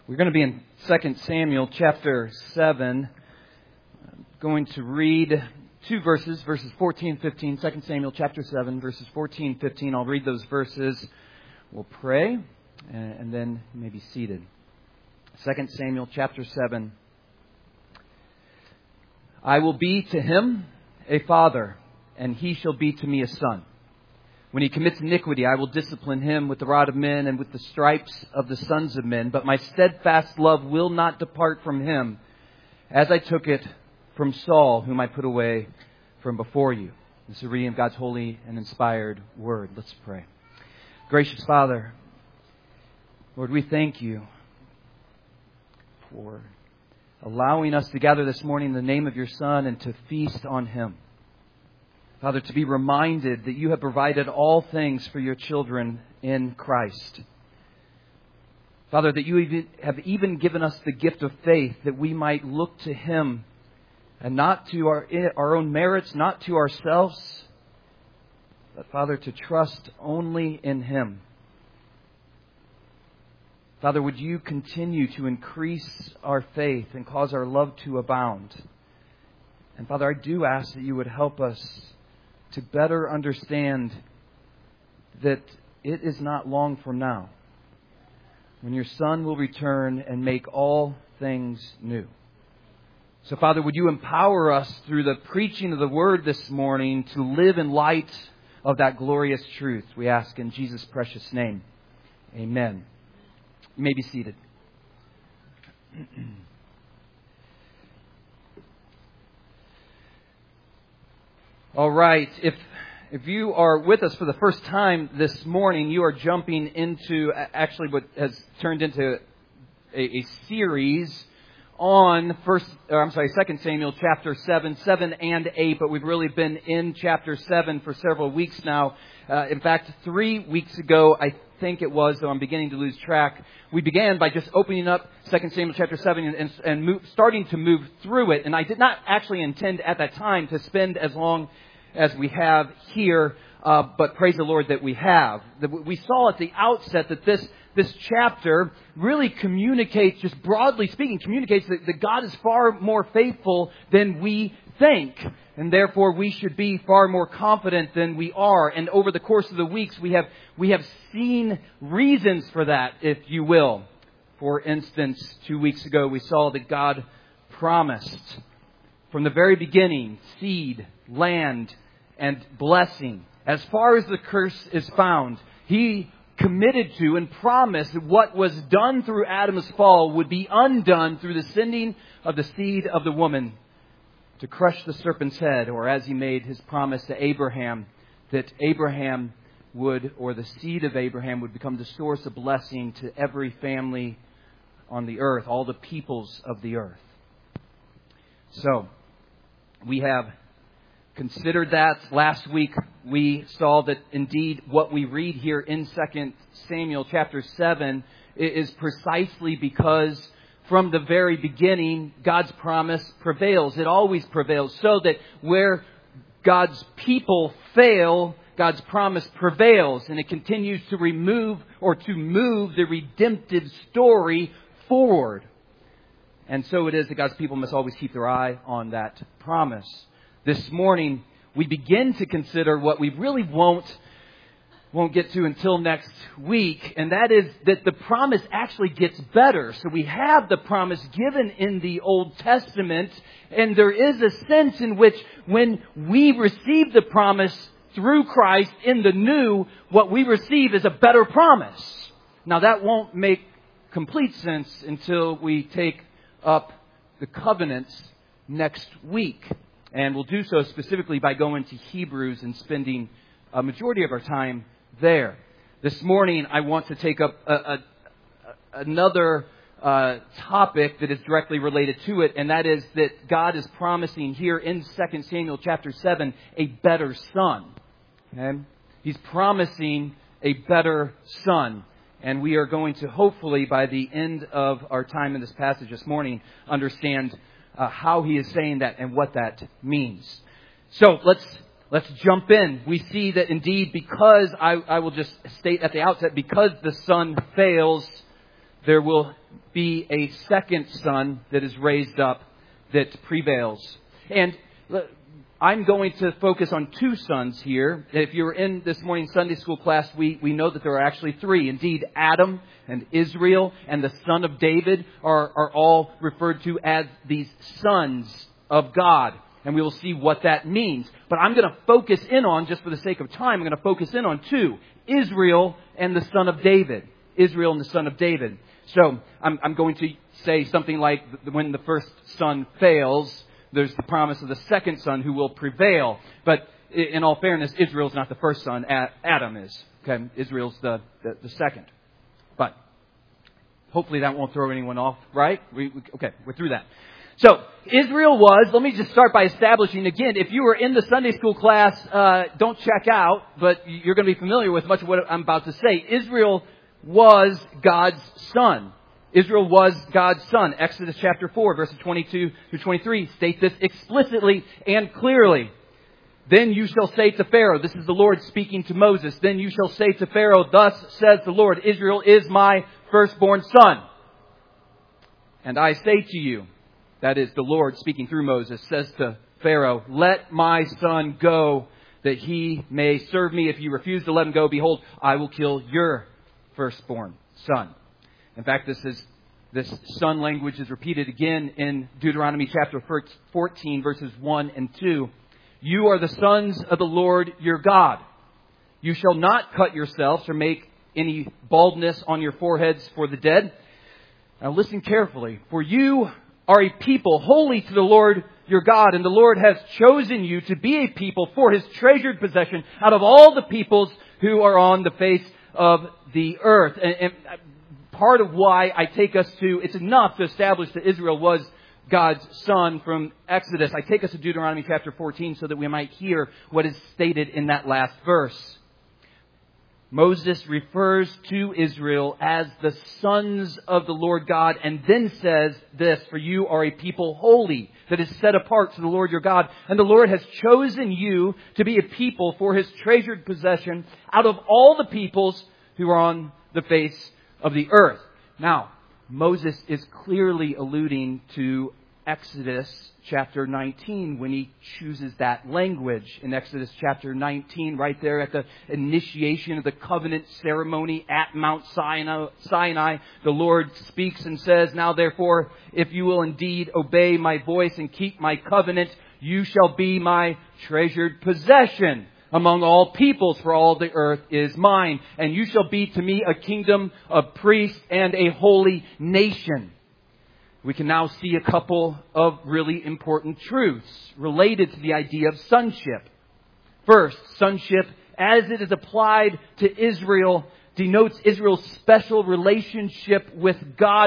We're going to be in 2 Samuel chapter 7. I'm going to read two verses 14 and 15. 2 Samuel chapter 7, verses 14 and 15. I'll read those verses. We'll pray, and then you may be seated. 2 Samuel chapter 7. I will be to him a father, and he shall be to me a son. When he commits iniquity, I will discipline him with the rod of men and with the stripes of the sons of men. But my steadfast love will not depart from him, as I took it from Saul, whom I put away from before you. This is a reading of God's holy and inspired word. Let's pray. Gracious Father, Lord, we thank you for allowing us to gather this morning in the name of your Son and to feast on him. Father, to be reminded that you have provided all things for your children in Christ. Father, that you have even given us the gift of faith that we might look to him and not to our own merits, not to ourselves, but Father, to trust only in him. Father, would you continue to increase our faith and cause our love to abound? And Father, I do ask that you would help us to better understand that it is not long from now when your Son will return and make all things new. So, Father, would you empower us through the preaching of the Word this morning to live in light of that glorious truth? We ask in Jesus' precious name. Amen. You may be seated. All right. If you are with us for the first time this morning, you are jumping into actually what has turned into a series on 2 Samuel chapter 7 and 8, but we've really been in chapter 7 for several weeks now. In fact, 3 weeks ago, I think it was, though I'm beginning to lose track, we began by just opening up 2 Samuel chapter 7 and starting to move through it. And I did not actually intend at that time to spend as long as we have here, but praise the Lord that we have. We saw at the outset that this chapter really communicates, just broadly speaking, communicates that God is far more faithful than we think. And therefore we should be far more confident than we are. And over the course of the weeks we have seen reasons for that, if you will. For instance, 2 weeks ago we saw that God promised from the very beginning seed, land, and blessing. As far as the curse is found, He committed to and promised that what was done through Adam's fall would be undone through the sending of the seed of the woman to crush the serpent's head, or as He made His promise to Abraham, that Abraham would, or the seed of Abraham would become the source of blessing to every family on the earth, all the peoples of the earth. So, we have considered that. Last week we saw that indeed what we read here in 2 Samuel chapter 7 is precisely because from the very beginning God's promise prevails. It always prevails. So that where God's people fail, God's promise prevails. And it continues to move the redemptive story forward. And so it is that God's people must always keep their eye on that promise. This morning, we begin to consider what we really won't get to until next week, and that is that the promise actually gets better. So we have the promise given in the Old Testament, and there is a sense in which when we receive the promise through Christ in the new, what we receive is a better promise. Now that won't make complete sense until we take up the covenants next week. And we'll do so specifically by going to Hebrews and spending a majority of our time there. This morning, I want to take up another topic that is directly related to it, and that is that God is promising here in 2 Samuel chapter 7 a better son. Okay? He's promising a better son. And we are going to hopefully, by the end of our time in this passage this morning, understand how he is saying that and what that means. So let's jump in. We see that indeed, because I will just state at the outset, because the Son fails, there will be a second son that is raised up that prevails. And I'm going to focus on two sons here. If you were in this morning's Sunday school class, we know that there are actually three. Indeed, Adam and Israel and the son of David are all referred to as these sons of God. And we will see what that means. But I'm going to focus in on, just for the sake of time, I'm going to focus in on two. Israel and the son of David. Israel and the son of David. So I'm going to say something like, when the first son fails, there's the promise of the second son who will prevail. But in all fairness, Israel's not the first son. Adam is. Okay, Israel's the second. But hopefully that won't throw anyone off, right? Okay, we're through that. So, Israel was, let me just start by establishing again, if you were in the Sunday school class, don't check out, but you're going to be familiar with much of what I'm about to say. Israel was God's son. Israel was God's son. Exodus chapter 4, verses 22 through 23 state this explicitly and clearly. Then you shall say to Pharaoh, this is the Lord speaking to Moses, then you shall say to Pharaoh, thus says the Lord, Israel is my firstborn son. And I say to you, that is the Lord speaking through Moses, says to Pharaoh, let my son go that he may serve me. If you refuse to let him go, behold, I will kill your firstborn son. In fact, this son language is repeated again in Deuteronomy chapter 14, verses 1 and 2. You are the sons of the Lord your God. You shall not cut yourselves or make any baldness on your foreheads for the dead. Now listen carefully. For you are a people holy to the Lord your God, and the Lord has chosen you to be a people for His treasured possession out of all the peoples who are on the face of the earth. And part of why I take us to, it's enough to establish that Israel was God's son from Exodus. I take us to Deuteronomy chapter 14 so that we might hear what is stated in that last verse. Moses refers to Israel as the sons of the Lord God and then says this, for you are a people holy that is set apart to the Lord your God. And the Lord has chosen you to be a people for His treasured possession out of all the peoples who are on the face of the earth. Now, Moses is clearly alluding to Exodus chapter 19 when he chooses that language. In Exodus chapter 19, right there at the initiation of the covenant ceremony at Mount Sinai, the Lord speaks and says, now therefore, if you will indeed obey my voice and keep my covenant, you shall be my treasured possession among all peoples, for all the earth is mine. And you shall be to me a kingdom of priests and a holy nation. We can now see a couple of really important truths related to the idea of sonship. First, sonship, as it is applied to Israel, denotes Israel's special relationship with God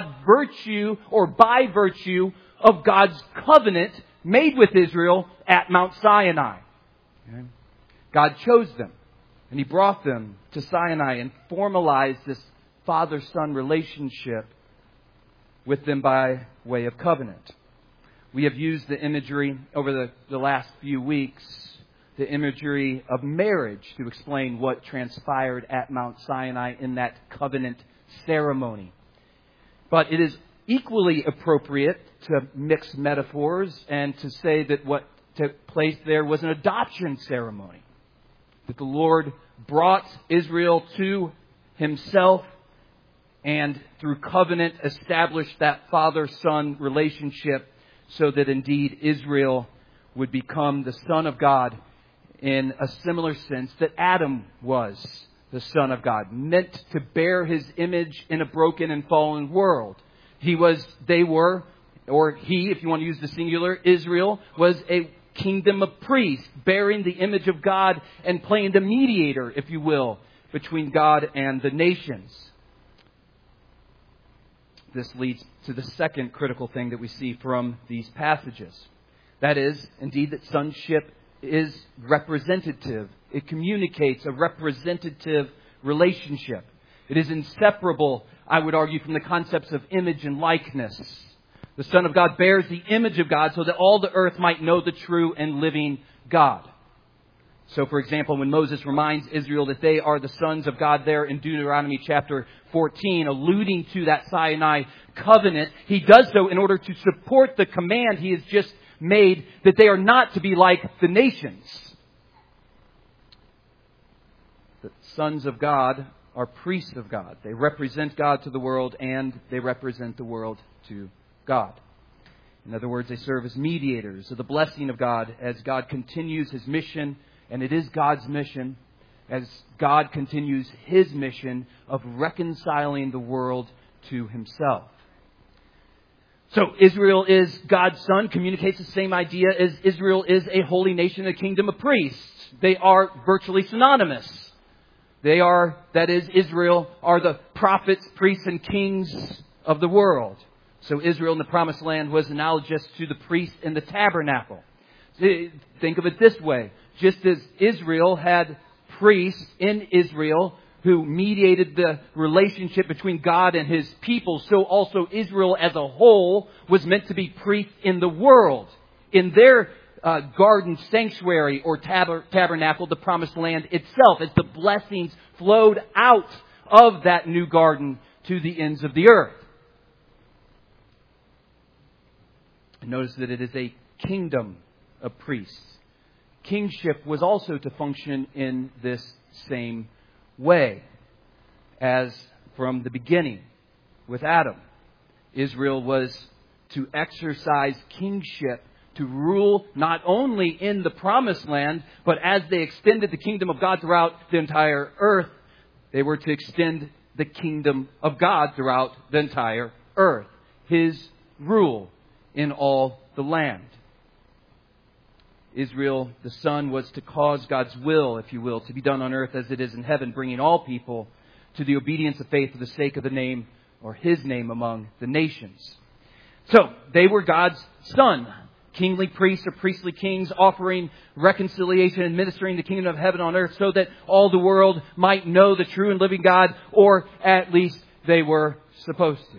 by virtue of God's covenant made with Israel at Mount Sinai. Okay? God chose them, and He brought them to Sinai and formalized this father-son relationship with them by way of covenant. We have used the imagery over the last few weeks, the imagery of marriage, to explain what transpired at Mount Sinai in that covenant ceremony. But it is equally appropriate to mix metaphors and to say that what took place there was an adoption ceremony. That the Lord brought Israel to Himself and through covenant established that father-son relationship so that indeed Israel would become the son of God in a similar sense that Adam was the son of God, meant to bear His image in a broken and fallen world. He, if you want to use the singular, Israel was a kingdom of priests, bearing the image of God and playing the mediator, if you will, between God and the nations. This leads to the second critical thing that we see from these passages. That is, indeed, that sonship is representative. It communicates a representative relationship. It is inseparable, I would argue, from the concepts of image and likeness. The Son of God bears the image of God so that all the earth might know the true and living God. So, for example, when Moses reminds Israel that they are the sons of God there in Deuteronomy chapter 14, alluding to that Sinai covenant, he does so in order to support the command he has just made that they are not to be like the nations. The sons of God are priests of God. They represent God to the world, and they represent the world to God. In other words, they serve as mediators of the blessing of God as God continues His mission. And it is God's mission as God continues His mission of reconciling the world to Himself. So Israel is God's son, communicates the same idea as Israel is a holy nation, a kingdom of priests. They are virtually synonymous. They are, that is, Israel are the prophets, priests, and kings of the world. So Israel in the Promised Land was analogous to the priest in the tabernacle. Think of it this way. Just as Israel had priests in Israel who mediated the relationship between God and His people, so also Israel as a whole was meant to be priests in the world. In their garden sanctuary or tabernacle, the Promised Land itself, as the blessings flowed out of that new garden to the ends of the earth. Notice that it is a kingdom of priests. Kingship was also to function in this same way as from the beginning with Adam. Israel was to exercise kingship, to rule not only in the Promised Land, but as they extended the kingdom of God throughout the entire earth, they were to extend the kingdom of God throughout the entire earth. His rule in all the land. Israel, the Son, was to cause God's will, if you will, to be done on earth as it is in heaven, bringing all people to the obedience of faith for the sake of the name or His name among the nations. So, they were God's Son, kingly priests or priestly kings, offering reconciliation and ministering the kingdom of heaven on earth so that all the world might know the true and living God, or at least they were supposed to.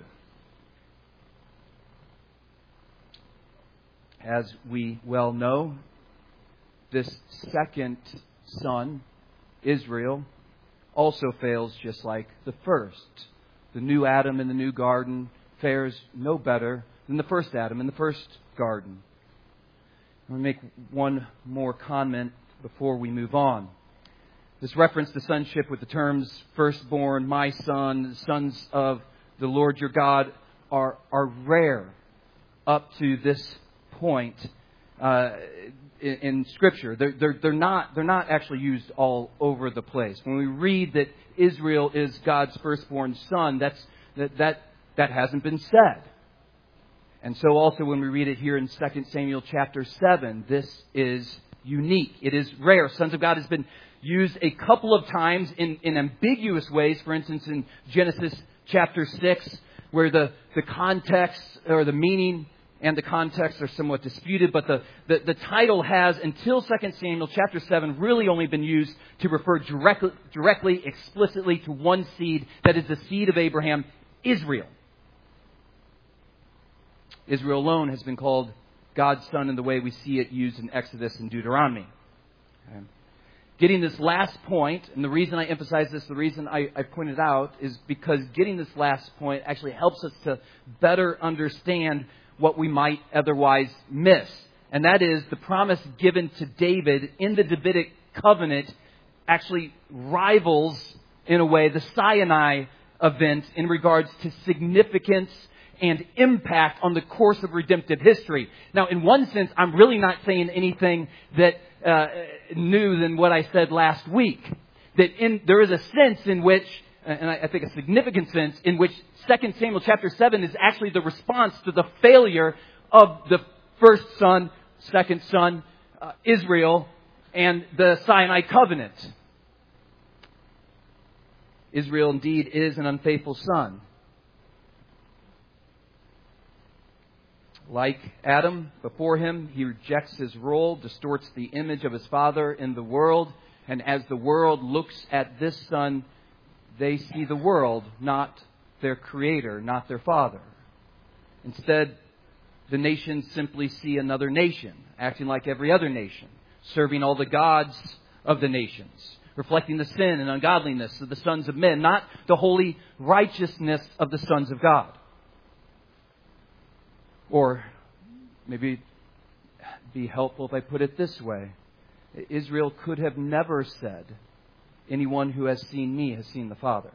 As we well know, this second son, Israel, also fails just like the first. The new Adam in the new garden fares no better than the first Adam in the first garden. I'm going to make one more comment before we move on. This reference to sonship with the terms firstborn, my son, sons of the Lord your God are rare up to this point in Scripture. They're not actually used all over the place. When we read that Israel is God's firstborn son, that hasn't been said. And so also when we read it here in 2 Samuel chapter 7, this is unique. It is rare. Sons of God has been used a couple of times in ambiguous ways. For instance, in Genesis chapter 6, where the context or the meaning and the context are somewhat disputed, but the title has, until 2 Samuel chapter 7, really only been used to refer directly, explicitly to one seed, that is the seed of Abraham, Israel. Israel alone has been called God's son in the way we see it used in Exodus and Deuteronomy. Okay. Getting this last point, and the reason I emphasize this, the reason I pointed out, is because getting this last point actually helps us to better understand what we might otherwise miss. And that is the promise given to David in the Davidic covenant actually rivals, in a way, the Sinai event in regards to significance and impact on the course of redemptive history. Now, in one sense, I'm really not saying anything that new than what I said last week. That there is a sense in which, and I think a significant sense, in which 2 Samuel chapter 7 is actually the response to the failure of the first son, second son, Israel, and the Sinai covenant. Israel indeed is an unfaithful son. Like Adam before him, he rejects his role, distorts the image of his father in the world, and as the world looks at this son, they see the world, not their creator, not their father. Instead, the nations simply see another nation, acting like every other nation, serving all the gods of the nations, reflecting the sin and ungodliness of the sons of men, not the holy righteousness of the sons of God. Or maybe it'd be helpful if I put it this way. Israel could have never said, anyone who has seen me has seen the Father.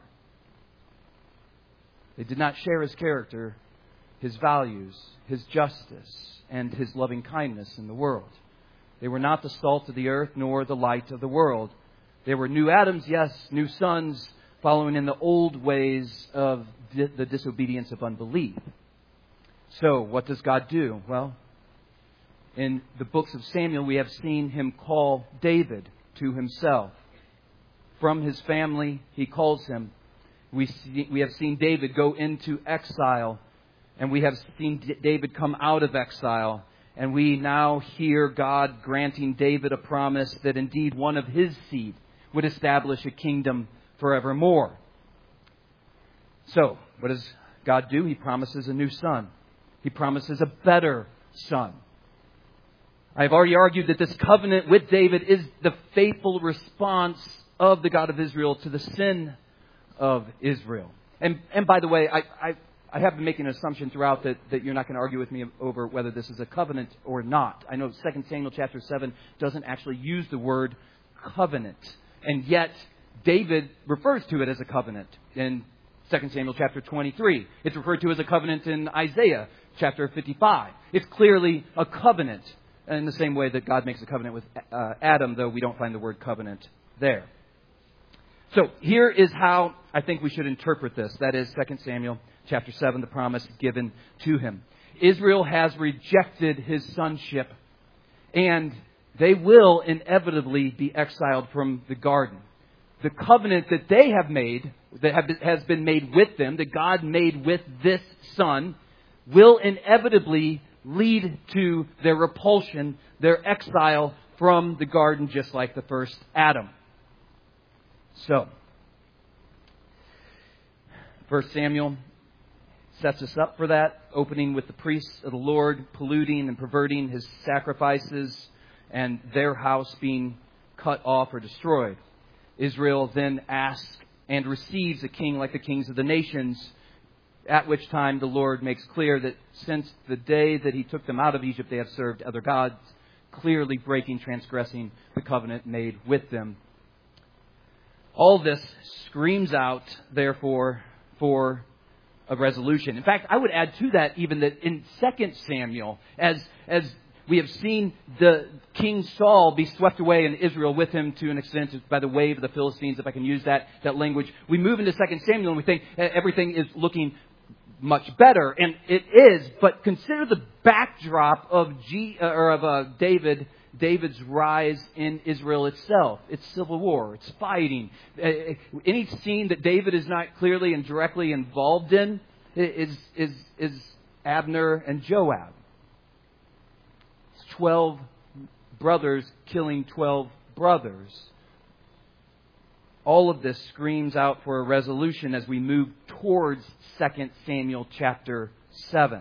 They did not share His character, His values, His justice, and His loving kindness in the world. They were not the salt of the earth, nor the light of the world. They were new Adams, yes, new sons, following in the old ways of the disobedience of unbelief. So, what does God do? Well, in the books of Samuel, we have seen Him call David to Himself. From his family, He calls him. We have seen David go into exile, and we have seen David come out of exile. And we now hear God granting David a promise that indeed one of his seed would establish a kingdom forevermore. So, what does God do? He promises a new son. He promises a better son. I've already argued that this covenant with David is the faithful response of the God of Israel to the sin of Israel. And by the way, I have been making an assumption throughout that you're not going to argue with me over whether this is a covenant or not. I know 2 Samuel chapter 7 doesn't actually use the word covenant. And yet, David refers to it as a covenant in 2 Samuel chapter 23. It's referred to as a covenant in Isaiah chapter 55. It's clearly a covenant in the same way that God makes a covenant with Adam, though we don't find the word covenant there. So here is how I think we should interpret this. That is 2 Samuel chapter 7, the promise given to him. Israel has rejected his sonship, and they will inevitably be exiled from the garden. The covenant that they have made, has been made with them, that God made with this son, will inevitably lead to their repulsion, their exile from the garden, just like the first Adam. So, 1 Samuel sets us up for that, opening with the priests of the Lord polluting and perverting His sacrifices and their house being cut off or destroyed. Israel then asks and receives a king like the kings of the nations, at which time the Lord makes clear that since the day that He took them out of Egypt, they have served other gods, clearly transgressing the covenant made with them. All this screams out, therefore, for a resolution. In fact, I would add to that even that in 2 Samuel, as we have seen the King Saul be swept away and Israel with him to an extent by the wave of the Philistines, if I can use that language, we move into 2 Samuel and we think everything is looking much better, and it is. But consider the backdrop of David's rise in Israel itself. It's civil war. It's fighting. Any scene that David is not clearly and directly involved in is Abner and Joab. It's 12 brothers killing 12 brothers. All of this screams out for a resolution as we move towards 2 Samuel chapter 7.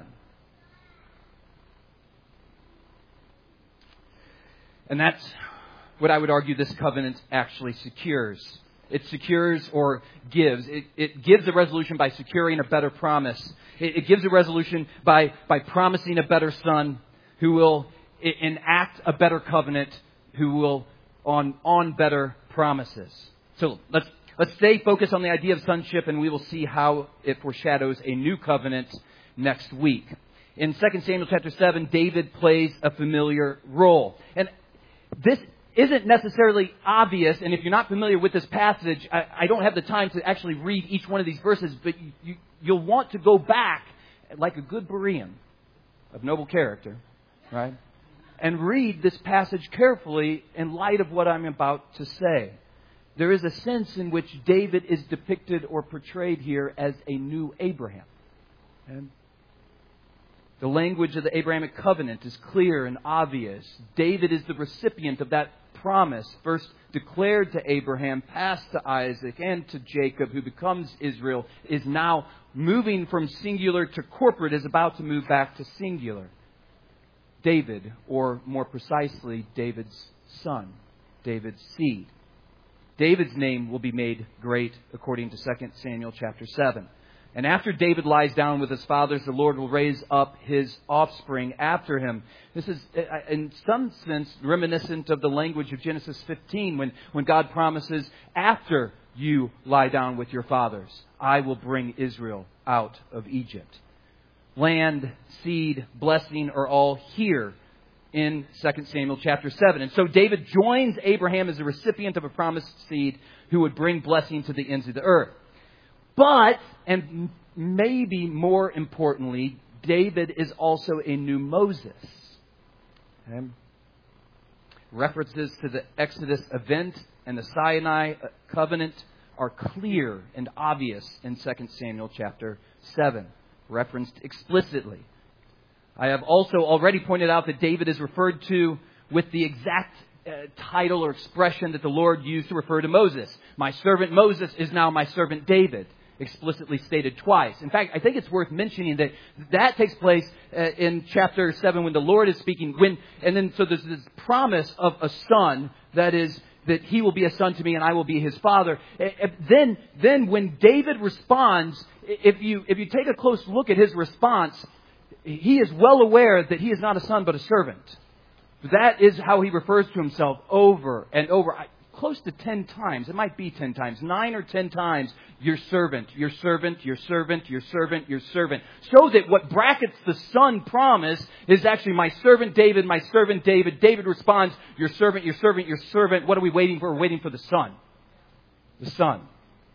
And that's what I would argue this covenant actually secures. It secures or gives. It gives a resolution by securing a better promise. It gives a resolution by promising a better son who will enact a better covenant, who will on better promises. So let's stay focused on the idea of sonship, and we will see how it foreshadows a new covenant next week. In 2 Samuel chapter 7, David plays a familiar role. And this isn't necessarily obvious, and if you're not familiar with this passage, I don't have the time to actually read each one of these verses, but you'll want to go back, like a good Berean of noble character, right? And read this passage carefully in light of what I'm about to say. There is a sense in which David is depicted or portrayed here as a new Abraham. And the language of the Abrahamic covenant is clear and obvious. David is the recipient of that promise, first declared to Abraham, passed to Isaac and to Jacob, who becomes Israel, is now moving from singular to corporate, is about to move back to singular. David, or more precisely, David's son. David's seed. David's name will be made great according to 2 Samuel chapter 7. And after David lies down with his fathers, the Lord will raise up his offspring after him. This is, in some sense, reminiscent of the language of Genesis 15, when God promises, after you lie down with your fathers, I will bring Israel out of Egypt. Land, seed, blessing are all here in 2 Samuel chapter 7. And so David joins Abraham as a recipient of a promised seed who would bring blessing to the ends of the earth. But, and maybe more importantly, David is also a new Moses. Okay? References to the Exodus event and the Sinai covenant are clear and obvious in 2 Samuel chapter 7, referenced explicitly. I have also already pointed out that David is referred to with the exact title or expression that the Lord used to refer to Moses. My servant Moses is now my servant David, explicitly stated twice. In fact, I think it's worth mentioning that takes place in chapter 7 when the Lord is speaking. So there's this promise of a son, that is, that he will be a son to me and I will be his father. Then when David responds, if you take a close look at his response, he is well aware that he is not a son but a servant. That is how he refers to himself over and over. Close to 10 times. It might be 10 times. 9 or 10 times. Your servant, your servant, your servant, your servant, your servant. So that what brackets the son promise is actually my servant David, my servant David. David responds, your servant, your servant, your servant. What are we waiting for? We're waiting for the son. The son.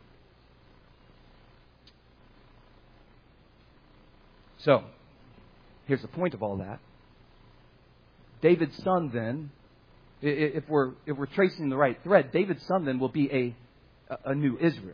So, here's the point of all that. David's son then, if we're tracing the right thread, David's son then will be a new Israel.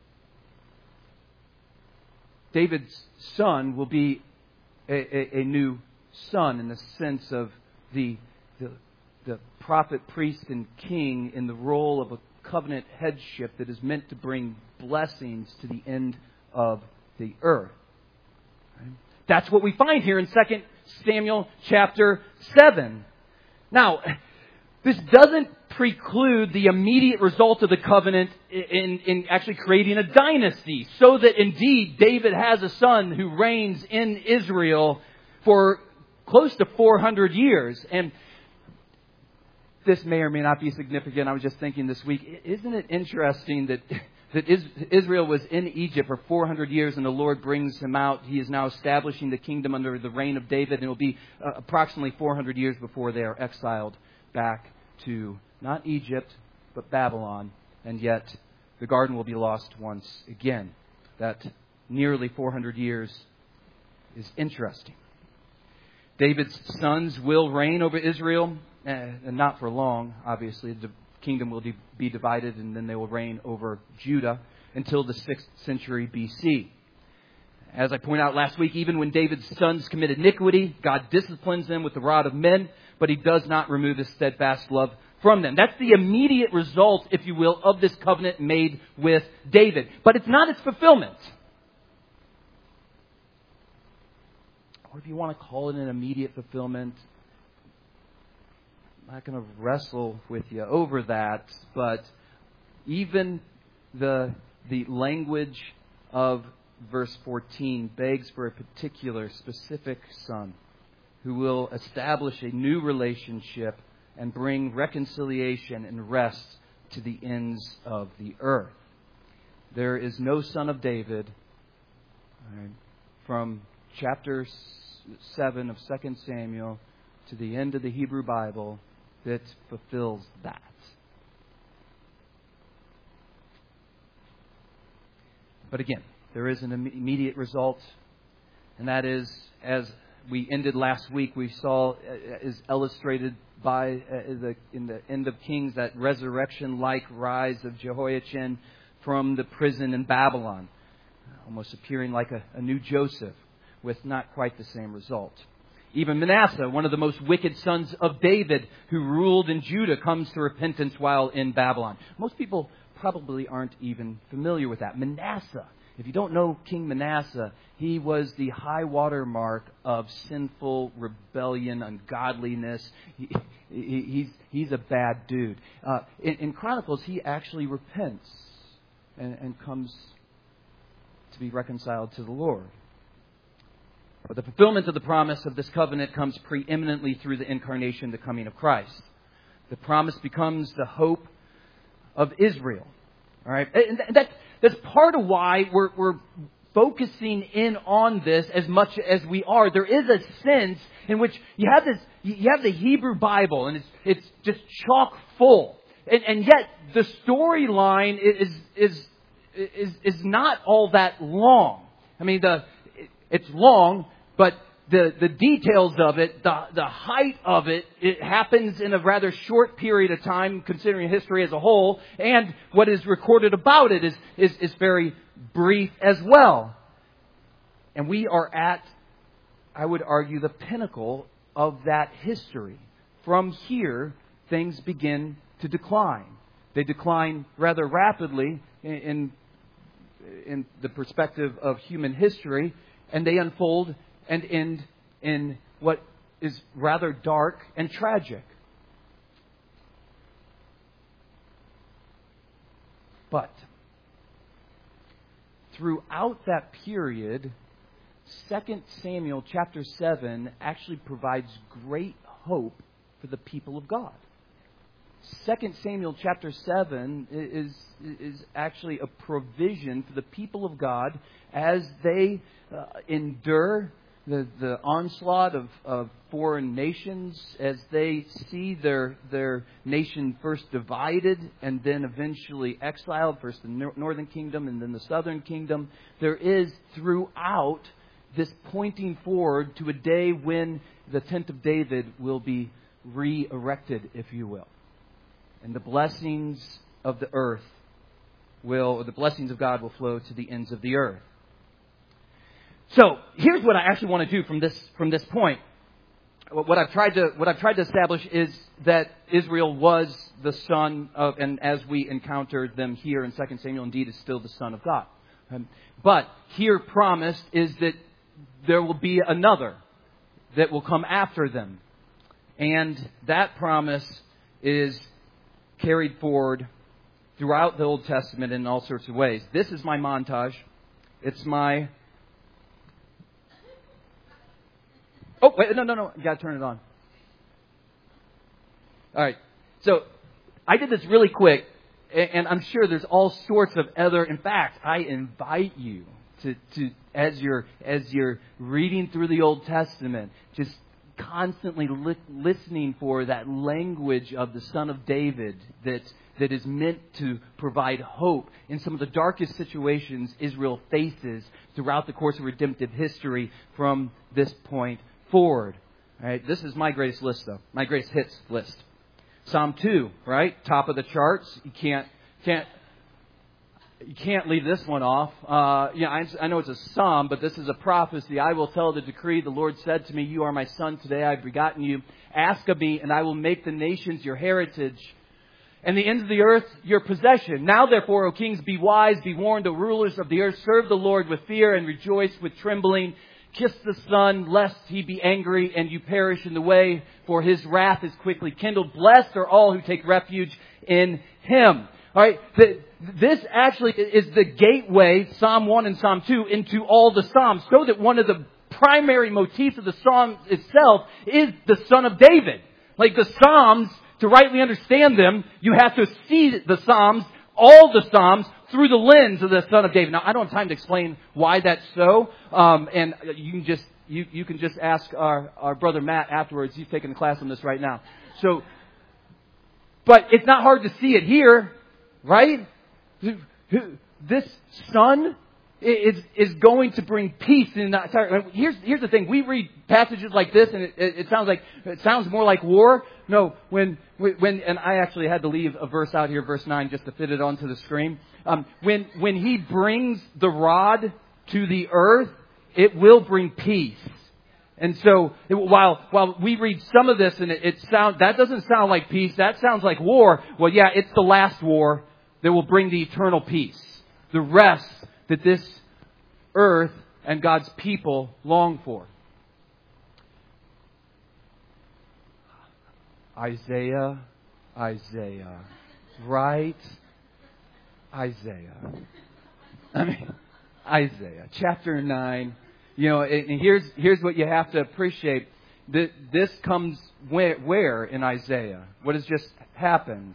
David's son will be a new son in the sense of the prophet, priest, and king in the role of a covenant headship that is meant to bring blessings to the end of the earth. Right? That's what we find here in 2 Samuel chapter 7. Now, this doesn't preclude the immediate result of the covenant in actually creating a dynasty, so that indeed David has a son who reigns in Israel for close to 400 years. And this may or may not be significant. I was just thinking this week, isn't it interesting that Israel was in Egypt for 400 years and the Lord brings him out. He is now establishing the kingdom under the reign of David, and it will be approximately 400 years before they are exiled back to not Egypt, but Babylon. And yet the garden will be lost once again. That nearly 400 years is interesting. David's sons will reign over Israel, and not for long, obviously. The kingdom will be divided, and then they will reign over Judah until the 6th century BC. As I pointed out last week, even when David's sons commit iniquity, God disciplines them with the rod of men, but He does not remove His steadfast love from them. That's the immediate result, if you will, of this covenant made with David. But it's not its fulfillment. Or if you want to call it an immediate fulfillment, I'm not going to wrestle with you over that, but even the language of verse 14 begs for a particular, specific son who will establish a new relationship and bring reconciliation and rest to the ends of the earth. There is no son of David, from chapter 7 of 2 Samuel to the end of the Hebrew Bible, that fulfills that. But again, there is an immediate result, and that is, as we ended last week, we saw is illustrated by in the end of Kings, that resurrection-like rise of Jehoiachin from the prison in Babylon, almost appearing like a new Joseph, with not quite the same result. Even Manasseh, one of the most wicked sons of David, who ruled in Judah, comes to repentance while in Babylon. Most people probably aren't even familiar with that. Manasseh If you don't know King Manasseh, he was the high water mark of sinful rebellion, ungodliness. He's a bad dude. In Chronicles, he actually repents and comes to be reconciled to the Lord. But the fulfillment of the promise of this covenant comes preeminently through the incarnation, the coming of Christ. The promise becomes the hope of Israel. All right, and that's part of why we're focusing in on this as much as we are. There is a sense in which you have the Hebrew Bible, and it's just chock full, and yet the storyline is not all that long. I mean, it's long, but the details of it, the height of it, it happens in a rather short period of time, considering history as a whole, and what is recorded about it is very brief as well. And we are at, I would argue, the pinnacle of that history. From here, things begin to decline. They decline rather rapidly in the perspective of human history, and they unfold and end in what is rather dark and tragic. But throughout that period, 2 Samuel chapter 7 actually provides great hope for the people of God. 2 Samuel chapter 7 is actually a provision for the people of God as they endure the onslaught of foreign nations, as they see their nation first divided and then eventually exiled, first the northern kingdom and then the southern kingdom. There is throughout this pointing forward to a day when the tent of David will be re-erected, if you will. And the blessings of the earth the blessings of God will flow to the ends of the earth. So here's what I actually want to do from this point. What I've tried to establish is that Israel was the son of, and as we encountered them here in 2 Samuel, indeed is still the son of God. But here promised is that there will be another that will come after them. And that promise is carried forward throughout the Old Testament in all sorts of ways. This is my montage. It's my... Oh, wait, no. You got to turn it on. All right. So I did this really quick, and I'm sure there's all sorts of other... In fact, I invite you to as you're reading through the Old Testament, just constantly listening for that language of the Son of David that is meant to provide hope in some of the darkest situations Israel faces throughout the course of redemptive history from this point forward. All right, this is my greatest list, though. My greatest hits list. Psalm 2, right? Top of the charts. You can't leave this one off. I know it's a psalm, but this is a prophecy. I will tell the decree. The Lord said to me, "You are my son. Today I have begotten you. Ask of me, and I will make the nations your heritage, and the ends of the earth your possession. Now, therefore, O kings, be wise, be warned, O rulers of the earth. Serve the Lord with fear and rejoice with trembling. Kiss the Son, lest he be angry and you perish in the way, for his wrath is quickly kindled. Blessed are all who take refuge in him." All right, this actually is the gateway, Psalm 1 and Psalm 2, into all the Psalms, so that one of the primary motifs of the Psalm itself is the Son of David. Like the Psalms, to rightly understand them, you have to see the Psalms, all the Psalms, through the lens of the Son of David. Now, I don't have time to explain why that's so, and you can just ask our brother Matt afterwards. He's taking a class on this right now. So, but it's not hard to see it here. Right? This Son is going to bring peace in that. Here's the thing. We read passages like this, and it sounds more like war. No, when and I actually had to leave a verse out here, verse 9, just to fit it onto the screen. When he brings the rod to the earth, it will bring peace. And so, while we read some of this and that doesn't sound like peace, that sounds like war. Well, yeah, it's the last war that will bring the eternal peace, the rest that this earth and God's people long for. Isaiah, right? Isaiah. Isaiah, chapter 9. And here's what you have to appreciate. This comes where in Isaiah? What has just happened?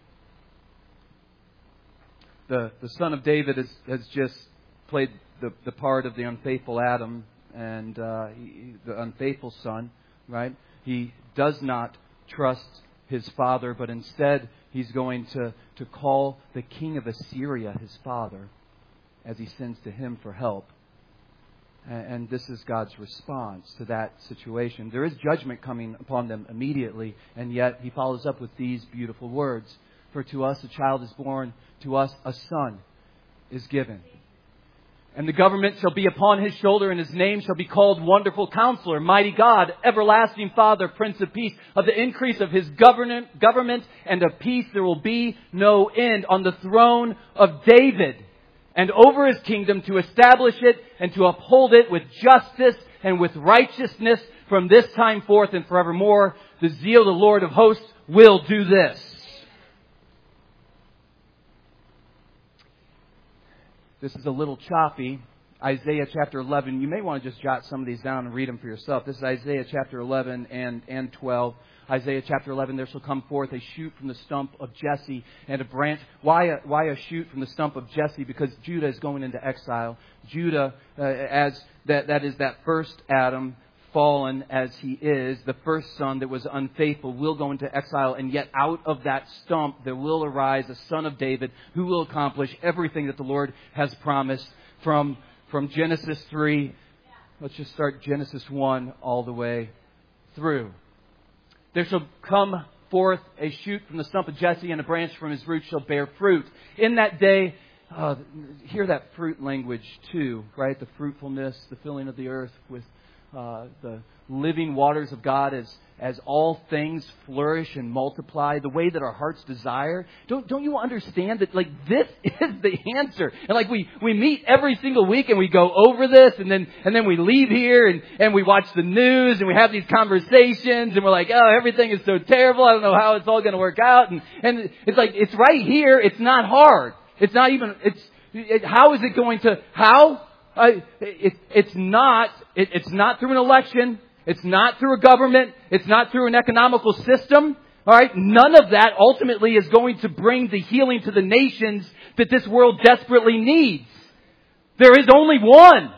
The son of David has just played the part of the unfaithful Adam and the unfaithful son, right? He does not trust his father, but instead he's going to call the king of Assyria his father as he sends to him for help. And this is God's response to that situation. There is judgment coming upon them immediately, and yet He follows up with these beautiful words. For to us a child is born, to us a son is given. And the government shall be upon His shoulder, and His name shall be called Wonderful Counselor, Mighty God, Everlasting Father, Prince of Peace. Of the increase of His government and of peace there will be no end on the throne of David and over His kingdom, to establish it and to uphold it with justice and with righteousness from this time forth and forevermore. The zeal of the Lord of hosts will do this. This is a little choppy. Isaiah chapter 11. You may want to just jot some of these down and read them for yourself. This is Isaiah chapter 11 and 12. Isaiah chapter 11, there shall come forth a shoot from the stump of Jesse and a branch. Why a shoot from the stump of Jesse? Because Judah is going into exile. Judah, as that is that first Adam, fallen as he is, the first son that was unfaithful, will go into exile. And yet out of that stump there will arise a son of David who will accomplish everything that the Lord has promised from Genesis 3. Let's just start Genesis 1 all the way through. There shall come forth a shoot from the stump of Jesse, and a branch from his root shall bear fruit. In that day, hear that fruit language too, right? The fruitfulness, the filling of the earth with the living waters of God as all things flourish and multiply, the way that our hearts desire. Don't you understand that this is the answer? And we meet every single week and we go over this and then we leave here and we watch the news and we have these conversations and we're like, oh, everything is so terrible. I don't know how it's all going to work out. And it's right here. It's not hard. It's not even, how is it going to, how? It's not through an election. It's not through a government. It's not through an economical system. All right. None of that ultimately is going to bring the healing to the nations that this world desperately needs. There is only one.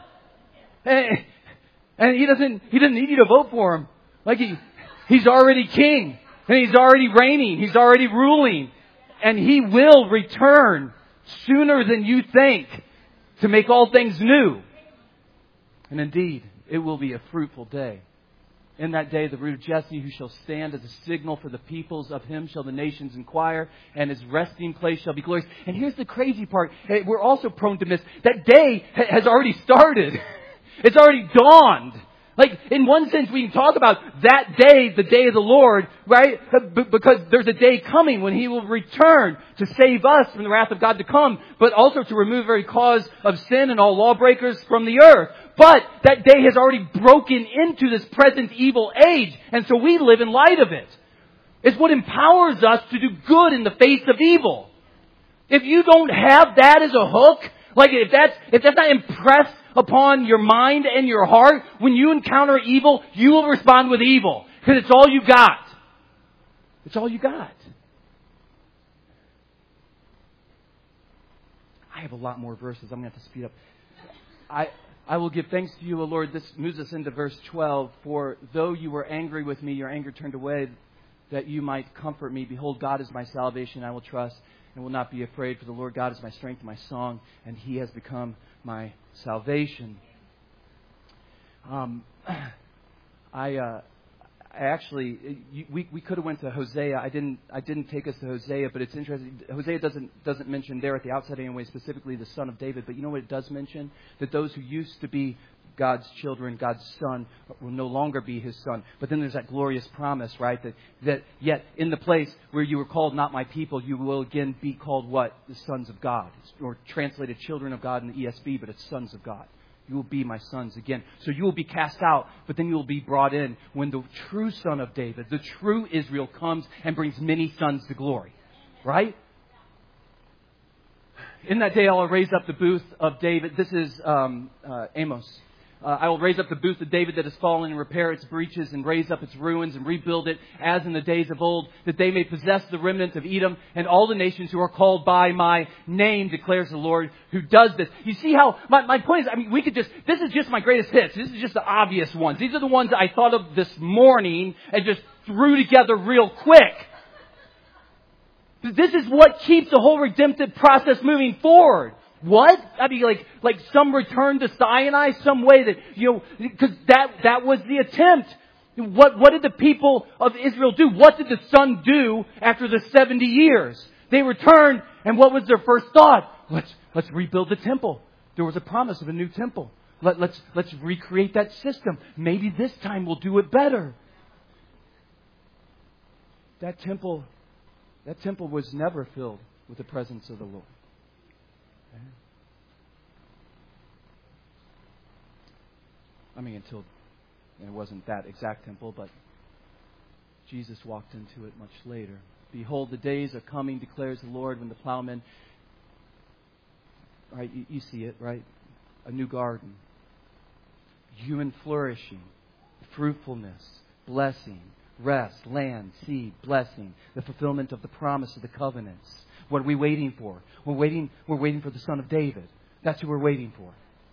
And He doesn't need you to vote for Him. He's already king. And He's already reigning. He's already ruling. And He will return sooner than you think to make all things new. And indeed, it will be a fruitful day. In that day, the root of Jesse, who shall stand as a signal for the peoples, of him shall the nations inquire, and his resting place shall be glorious. And here's the crazy part. We're also prone to miss. That day has already started. It's already dawned. In one sense, we can talk about that day, the day of the Lord, right? Because there's a day coming when He will return to save us from the wrath of God to come, but also to remove every cause of sin and all lawbreakers from the earth. But that day has already broken into this present evil age, and so we live in light of it. It's what empowers us to do good in the face of evil. If you don't have that as a hook, if that's not impressed upon your mind and your heart, when you encounter evil, you will respond with evil. Because it's all you got. It's all you got. I have a lot more verses. I'm going to have to speed up. I will give thanks to you, O Lord. This moves us into verse 12. For though you were angry with me, your anger turned away, that you might comfort me. Behold, God is my salvation. I will trust and will not be afraid. For the Lord God is my strength and my song, and He has become my salvation. We could have went to Hosea. I didn't take us to Hosea, but it's interesting. Hosea doesn't mention there at the outset anyway specifically the son of David. But you know what it does mention? That those who used to be God's children, God's son, will no longer be His son. But then there's that glorious promise, right? That yet in the place where you were called not my people, you will again be called what? The sons of God. Or translated children of God in the ESV, but it's sons of God. You will be my sons again. So you will be cast out, but then you will be brought in when the true Son of David, the true Israel, comes and brings many sons to glory. Right? In that day I will raise up the booth of David. This is Amos. I will raise up the booth of David that has fallen and repair its breaches and raise up its ruins and rebuild it as in the days of old, that they may possess the remnant of Edom and all the nations who are called by my name, declares the Lord, who does this. You see how, my point is, this is just my greatest hits. This is just the obvious ones. These are the ones I thought of this morning and just threw together real quick. This is what keeps the whole redemptive process moving forward. What? Like some return to Sinai, some way that, because that was the attempt. What did the people of Israel do? What did the Son do after the 70 years? They returned, and what was their first thought? Let's rebuild the temple. There was a promise of a new temple. Let's recreate that system. Maybe this time we'll do it better. That temple was never filled with the presence of the Lord. Until it wasn't that exact temple, but Jesus walked into it much later. Behold, the days are coming, declares the Lord, when the plowman, right, you see it, right? A new garden, human flourishing, fruitfulness, blessing, rest, land, seed, blessing, the fulfillment of the promise of the covenants. What are we waiting for? We're waiting for the Son of David. That's who we're waiting for.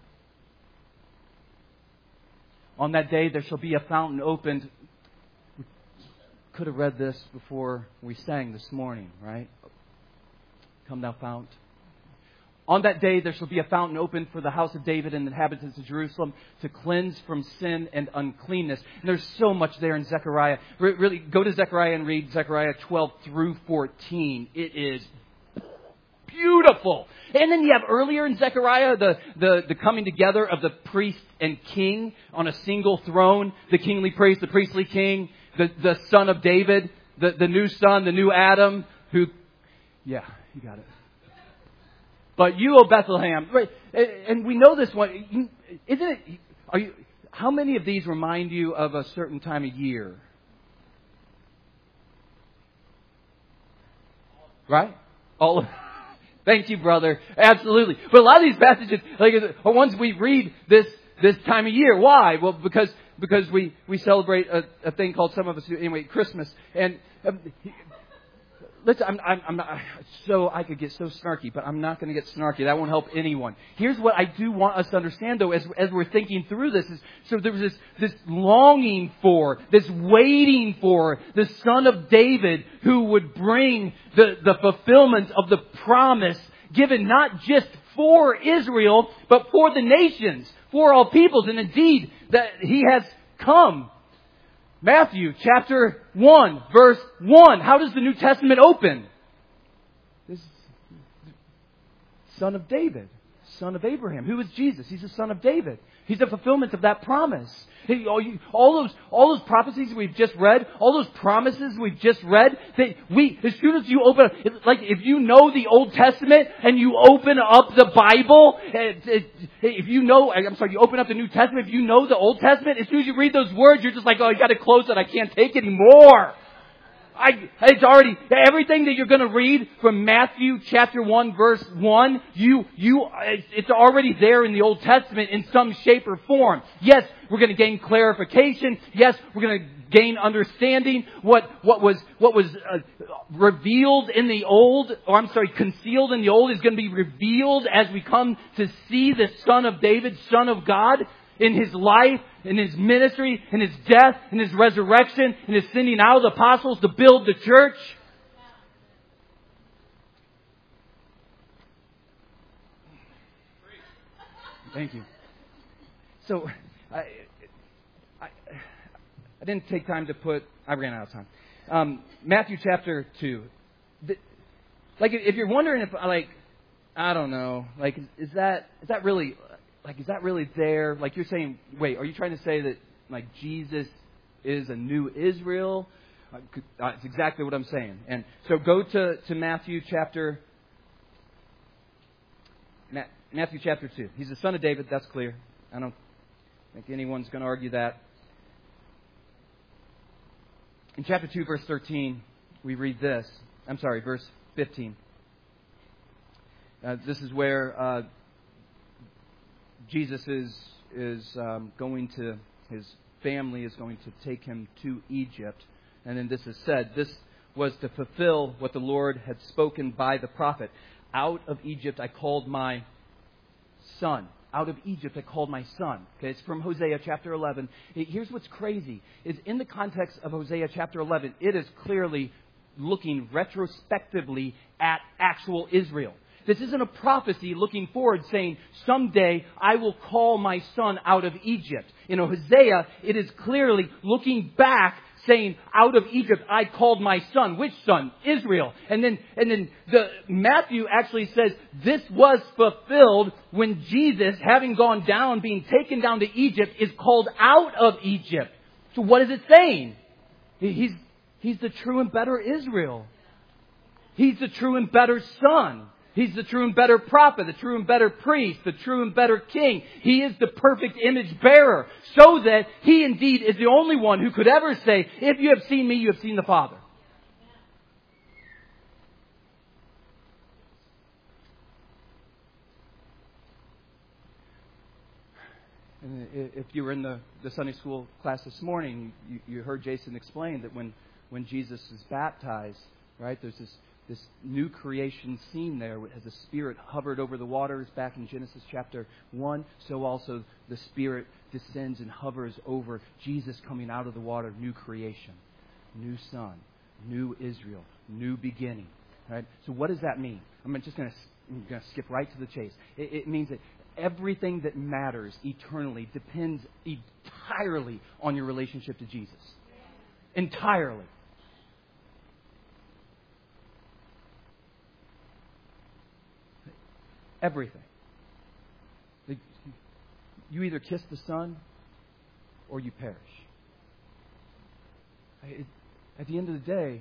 On that day there shall be a fountain opened. We could have read this before we sang this morning, right? Come thou fount. On that day there shall be a fountain opened for the house of David and the inhabitants of Jerusalem to cleanse from sin and uncleanness. And there's so much there in Zechariah. Really, go to Zechariah and read Zechariah 12 through 14. It is beautiful. And then you have earlier in Zechariah the coming together of the priest and king on a single throne. The kingly priest, the priestly king, the son of David, the new son, the new Adam, who, yeah, you got it. But you, O Bethlehem, right? And we know this one, isn't it? How many of these remind you of a certain time of year? Right? All of. Thank you, brother. Absolutely. But a lot of these passages, are ones we read this time of year. Why? Well, because we celebrate a thing called, some of us do anyway, Christmas. And listen, I'm not, so I could get so snarky, but I'm not going to get snarky. That won't help anyone. Here's what I do want us to understand, though, as we're thinking through this. So there was this longing for, this waiting for the Son of David who would bring the fulfillment of the promise given not just for Israel, but for the nations, for all peoples. And indeed, that He has come. Matthew chapter 1, verse 1. How does the New Testament open? This Son of David, son of Abraham. Who is Jesus? He's the Son of David. He's the fulfillment of that promise. All those prophecies we've just read, all those promises we've just read, as soon as you open, like if you know the Old Testament and you open up the Bible, you open up the New Testament, if you know the Old Testament, as soon as you read those words, you're just like, oh, you got to close it. I can't take anymore. It's already, everything that you're going to read from Matthew chapter 1 verse 1, it's already there in the Old Testament in some shape or form. Yes, we're going to gain clarification. Yes, we're going to gain understanding. What was revealed in the Old, concealed in the Old is going to be revealed as we come to see the Son of David, Son of God, in His life, in His ministry, in His death, in His resurrection, in His sending out of the apostles to build the church. Thank you. So, I didn't take time to I ran out of time. Matthew chapter 2. If you're wondering if, I don't know, is that really... is that really there? You're saying, wait, are you trying to say that, Jesus is a new Israel? That's exactly what I'm saying. And so go to Matthew chapter 2. He's the son of David, that's clear. I don't think anyone's going to argue that. In chapter 2, verse 13, we read this. Verse 15. This is where Jesus is going to, his family is going to take him to Egypt. And then this is said, this was to fulfill what the Lord had spoken by the prophet. Out of Egypt I called my son. Out of Egypt I called my son. Okay, it's from Hosea chapter 11. Here's what's crazy, is in the context of Hosea chapter 11, it is clearly looking retrospectively at actual Israel. This isn't a prophecy looking forward saying, someday I will call my son out of Egypt. In Hosea, it is clearly looking back saying, out of Egypt I called my son. Which son? Israel. And then Matthew actually says this was fulfilled when Jesus, having gone down, being taken down to Egypt, is called out of Egypt. So what is it saying? He's the true and better Israel. He's the true and better son. He's the true and better prophet, the true and better priest, the true and better king. He is the perfect image bearer, so that he indeed is the only one who could ever say, if you have seen me, you have seen the Father. And if you were in the Sunday school class this morning, you heard Jason explain that when Jesus is baptized, right, there's this new creation scene there as the Spirit hovered over the waters back in Genesis chapter 1. So also the Spirit descends and hovers over Jesus coming out of the water. New creation, new Son, new Israel, new beginning. Right? So what does that mean? I'm just going to skip right to the chase. It means that everything that matters eternally depends entirely on your relationship to Jesus. Entirely. Everything. You either kiss the Son or you perish. At the end of the day,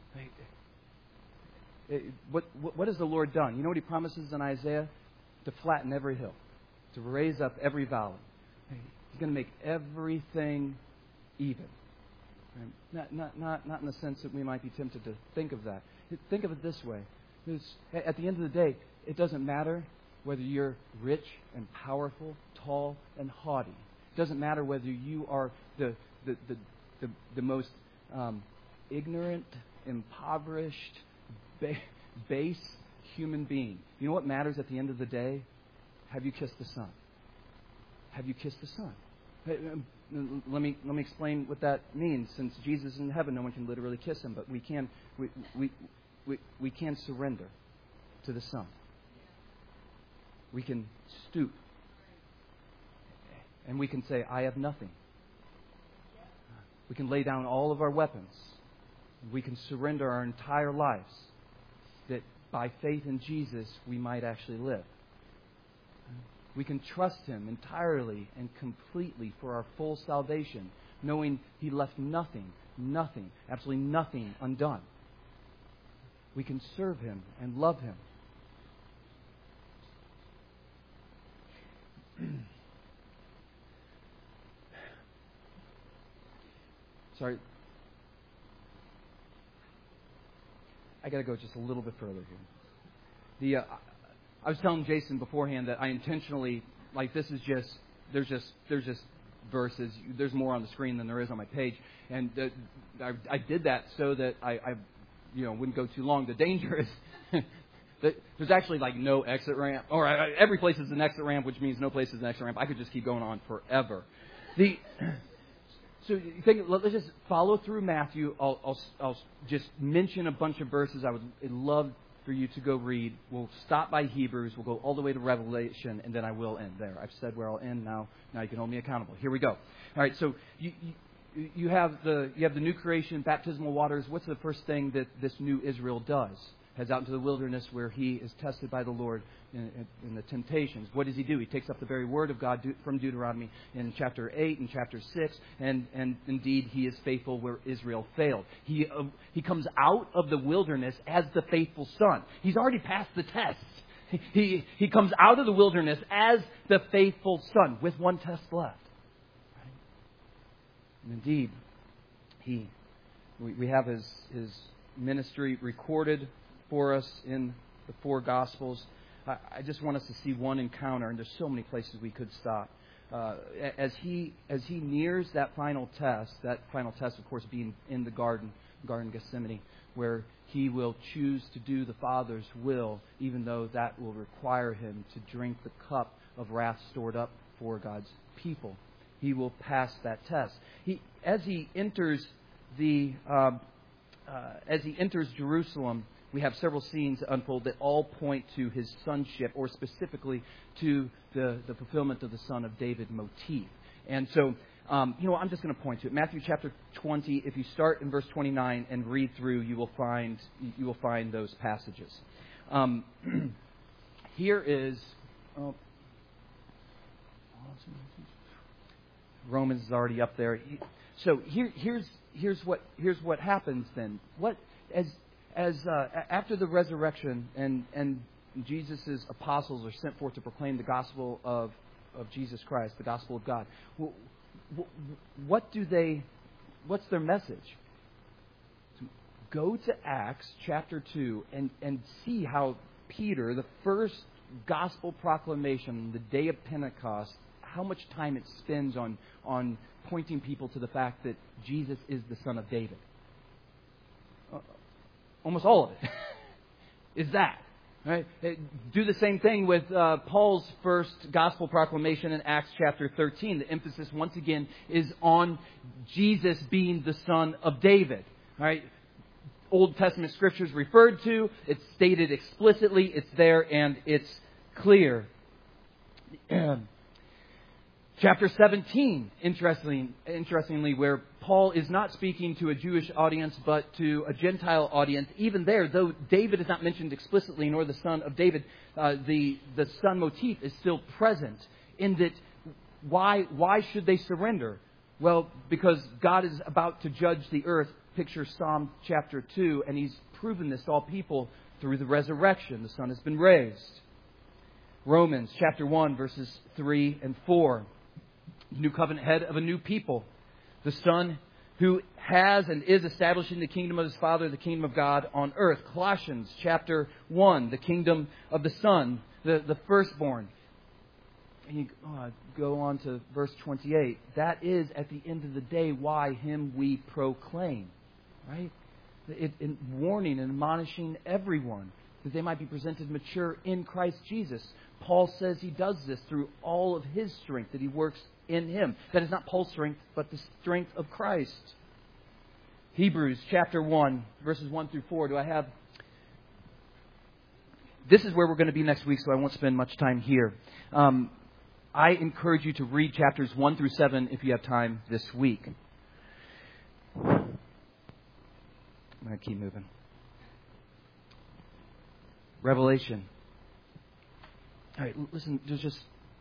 what has the Lord done? You know what He promises in Isaiah? To flatten every hill, to raise up every valley. He's going to make everything even. Not in the sense that we might be tempted to think of that. Think of it this way. At the end of the day, it doesn't matter whether you're rich and powerful, tall and haughty. It doesn't matter whether you are the most ignorant, impoverished, base human being. You know what matters at the end of the day? Have you kissed the Son? Have you kissed the Son? Let me explain what that means. Since Jesus is in heaven, no one can literally kiss Him, but we can surrender to the Son. We can stoop. And we can say, I have nothing. We can lay down all of our weapons. We can surrender our entire lives, that by faith in Jesus we might actually live. We can trust Him entirely and completely for our full salvation, knowing He left nothing, absolutely nothing undone. We can serve Him and love Him. Sorry. I got to go just a little bit further here. I was telling Jason beforehand that I intentionally, this is just, there's just verses. There's more on the screen than there is on my page. And I did that so that I wouldn't go too long. The danger is that there's actually no exit ramp. Or every place is an exit ramp, which means no place is an exit ramp. I could just keep going on forever. So let's just follow through Matthew. I'll just mention a bunch of verses I would love for you to go read. We'll stop by Hebrews. We'll go all the way to Revelation, and then I will end there. I've said where I'll end now. Now you can hold me accountable. Here we go. All right. So you have the new creation, baptismal waters. What's the first thing that this new Israel does? Heads out into the wilderness where he is tested by the Lord in the temptations. What does he do? He takes up the very word of God from Deuteronomy in chapter 8 and chapter 6, and indeed he is faithful where Israel failed. He comes out of the wilderness as the faithful son. He's already passed the test. He comes out of the wilderness as the faithful son with one test left. Right? And indeed, we have his ministry recorded for us in the four Gospels. I just want us to see one encounter, and there's so many places we could stop. As he nears that final test, of course, being in the Garden of Gethsemane, where he will choose to do the Father's will, even though that will require him to drink the cup of wrath stored up for God's people. He will pass that test. As he enters Jerusalem, we have several scenes unfold that all point to his sonship, or specifically to the fulfillment of the Son of David motif. And so, I'm just going to point to it. Matthew chapter 20. If you start in verse 29 and read through, you will find those passages. Here is Romans is already up there. So here's what happens then. After the resurrection and Jesus' apostles are sent forth to proclaim the gospel of Jesus Christ, the gospel of God, what's their message? Go to Acts chapter 2 and see how Peter, the first gospel proclamation, the day of Pentecost, how much time it spends on pointing people to the fact that Jesus is the Son of David. Almost all of it is that. Right? Do the same thing with Paul's first gospel proclamation in Acts chapter 13. The emphasis once again is on Jesus being the Son of David. Right? Old Testament scriptures referred to. It's stated explicitly. It's there and it's clear. Chapter 17, interestingly, where Paul is not speaking to a Jewish audience, but to a Gentile audience. Even there, though David is not mentioned explicitly, nor the son of David, the son motif is still present. In that, why should they surrender? Well, because God is about to judge the earth. Picture Psalm chapter 2, and He's proven this to all people through the resurrection. The Son has been raised. Romans chapter 1, verses 3 and 4. New covenant head of a new people. The Son who has and is establishing the kingdom of His Father, the kingdom of God on earth. Colossians chapter 1, the kingdom of the Son, the firstborn. And you go on to verse 28. That is, at the end of the day, why Him we proclaim. Right? In warning and admonishing everyone that they might be presented mature in Christ Jesus. Paul says he does this through all of his strength, that he works in Him. That is not Paul's strength, but the strength of Christ. Hebrews chapter 1, verses 1 through 4. This is where we're going to be next week, so I won't spend much time here. I encourage you to read chapters 1 through 7 if you have time this week. I'm going to keep moving. Revelation. All right, listen, there's just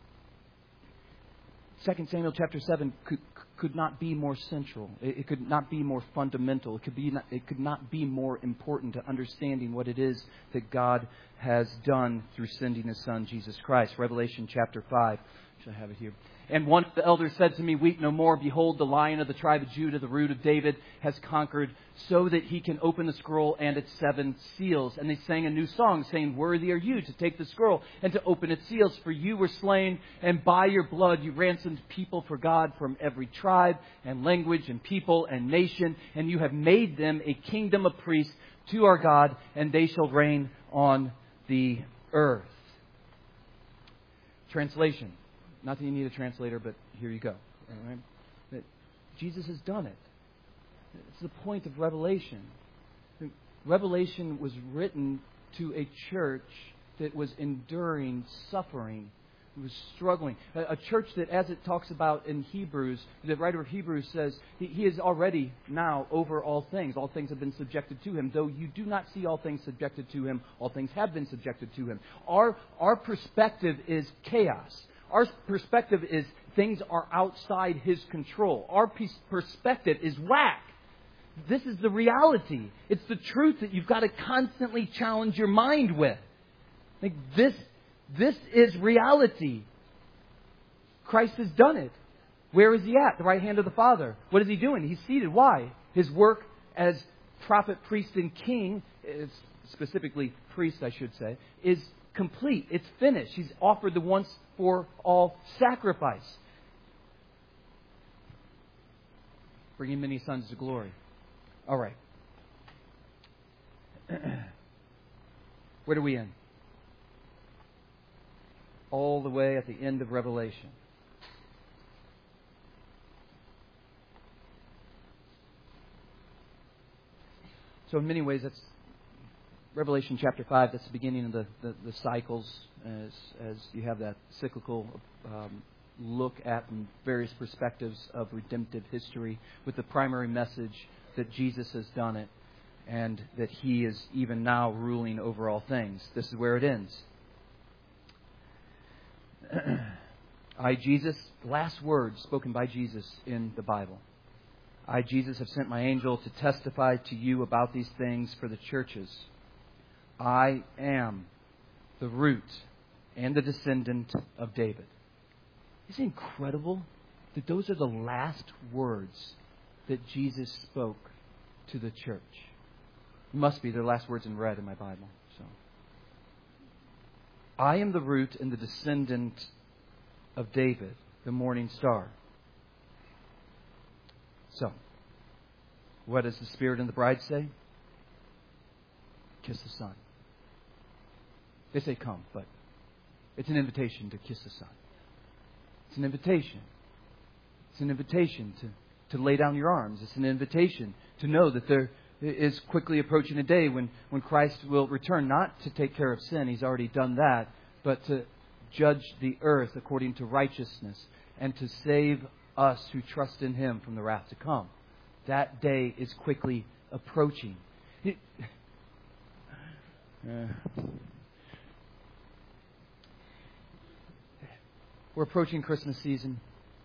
2 Samuel chapter 7 could not be more central. It could not be more fundamental. It could not be more important to understanding what it is that God has done through sending His Son, Jesus Christ. Revelation chapter 5. Should I have it here? And one of the elders said to me, "Weep no more. Behold, the Lion of the tribe of Judah, the Root of David, has conquered, so that He can open the scroll and its 7 seals." And they sang a new song, saying, "Worthy are you to take the scroll and to open its seals. For you were slain, and by your blood you ransomed people for God from every tribe and language and people and nation. And you have made them a kingdom of priests to our God, and they shall reign on the earth." Translation. Not that you need a translator, but here you go. All right? That Jesus has done it. It's the point of Revelation. Revelation was written to a church that was enduring suffering. It was struggling. A church that, as it talks about in Hebrews, the writer of Hebrews says, He is already now over all things. All things have been subjected to Him. Though you do not see all things subjected to Him, all things have been subjected to Him. Our perspective is chaos. Our perspective is things are outside His control. Our perspective is whack. This is the reality. It's the truth that you've got to constantly challenge your mind with. Like this is reality. Christ has done it. Where is He at? The right hand of the Father. What is He doing? He's seated. Why? His work as prophet, priest, and king, specifically priest, I should say, is complete. It's finished. He's offered the once for all sacrifice, bringing many sons to glory. All right. Where do we end? All the way at the end of Revelation. So in many ways, that's Revelation chapter 5. That's the beginning of the cycles, as you have that cyclical look at from various perspectives of redemptive history, with the primary message that Jesus has done it, and that He is even now ruling over all things. This is where it ends. I, Jesus, last words spoken by Jesus in the Bible. I, Jesus, have sent my angel to testify to you about these things for the churches. I am the root and the descendant of David. Isn't it incredible that those are the last words that Jesus spoke to the church? It must be their last words in red in my Bible. So, I am the root and the descendant of David, the morning star. So, what does the Spirit and the bride say? Kiss the Son. They say come, but it's an invitation to kiss the Son. It's an invitation. It's an invitation to lay down your arms. It's an invitation to know that there is quickly approaching a day when Christ will return, not to take care of sin. He's already done that, but to judge the earth according to righteousness and to save us who trust in Him from the wrath to come. That day is quickly approaching. We're approaching Christmas season.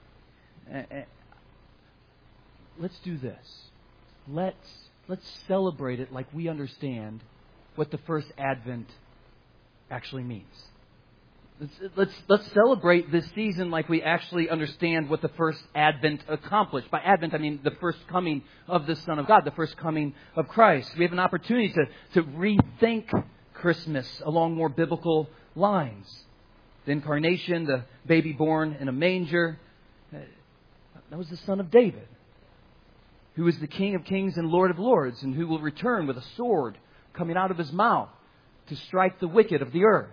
Let's do this. Let's celebrate it like we understand what the first Advent actually means. Let's celebrate this season like we actually understand what the first Advent accomplished. By Advent, I mean the first coming of the Son of God, the first coming of Christ. We have an opportunity to rethink Christmas along more biblical lines. The incarnation, the baby born in a manger, that was the Son of David, who is the King of kings and Lord of lords, and who will return with a sword coming out of His mouth to strike the wicked of the earth.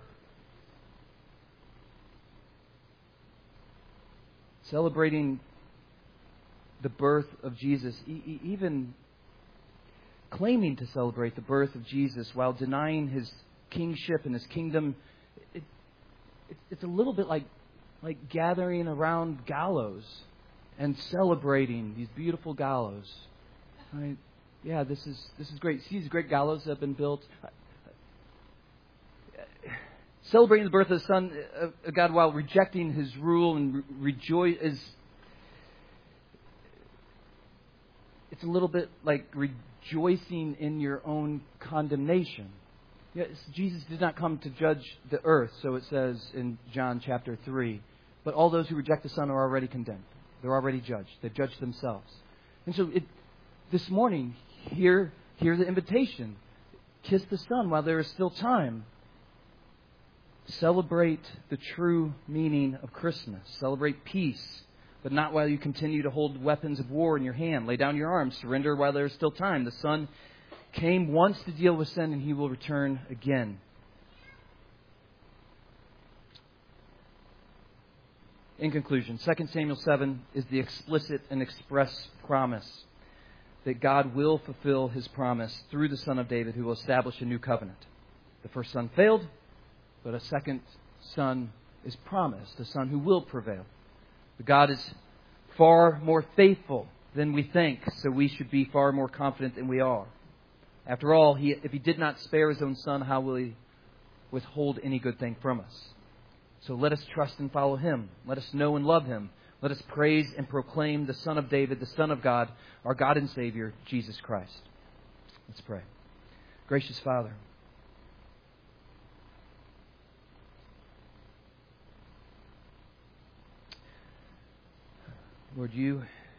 Celebrating the birth of Jesus, even claiming to celebrate the birth of Jesus while denying His kingship and His kingdom, it's a little bit like gathering around gallows and celebrating these beautiful gallows. Right? Yeah, this is great. See these great gallows that have been built. Celebrating the birth of the Son of God while rejecting His rule and rejoice is. It's a little bit like rejoicing in your own condemnation. Yes, Jesus did not come to judge the earth, so it says in John chapter 3. But all those who reject the Son are already condemned. They're already judged. They've judged themselves. And so this morning, hear the invitation. Kiss the Son while there is still time. Celebrate the true meaning of Christmas. Celebrate peace, but not while you continue to hold weapons of war in your hand. Lay down your arms. Surrender while there is still time. The Son came once to deal with sin, and He will return again. In conclusion, 2 Samuel 7 is the explicit and express promise that God will fulfill His promise through the Son of David, who will establish a new covenant. The first son failed, but a second son is promised, a son who will prevail. But God is far more faithful than we think, so we should be far more confident than we are. After all, if He did not spare His own Son, how will He withhold any good thing from us? So let us trust and follow Him. Let us know and love Him. Let us praise and proclaim the Son of David, the Son of God, our God and Savior, Jesus Christ. Let's pray. Gracious Father, Lord, you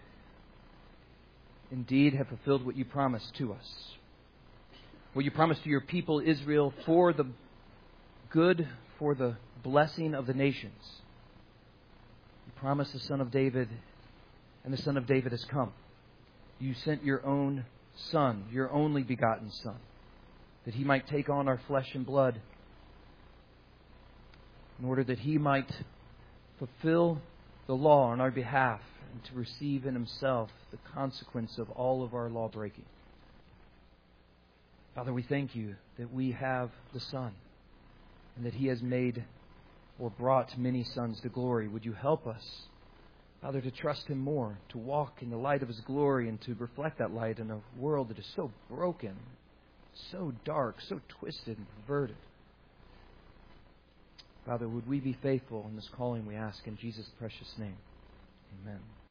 indeed have fulfilled what you promised to us. What you promised to your people Israel for the good, for the blessing of the nations. You promised the Son of David, and the Son of David has come. You sent your own Son, your only begotten Son, that He might take on our flesh and blood, in order that He might fulfill the law on our behalf and to receive in Himself the consequence of all of our law breaking. Father, we thank you that we have the Son and that He has made or brought many sons to glory. Would you help us, Father, to trust Him more, to walk in the light of His glory and to reflect that light in a world that is so broken, so dark, so twisted and perverted. Father, would we be faithful in this calling, we ask in Jesus' precious name. Amen.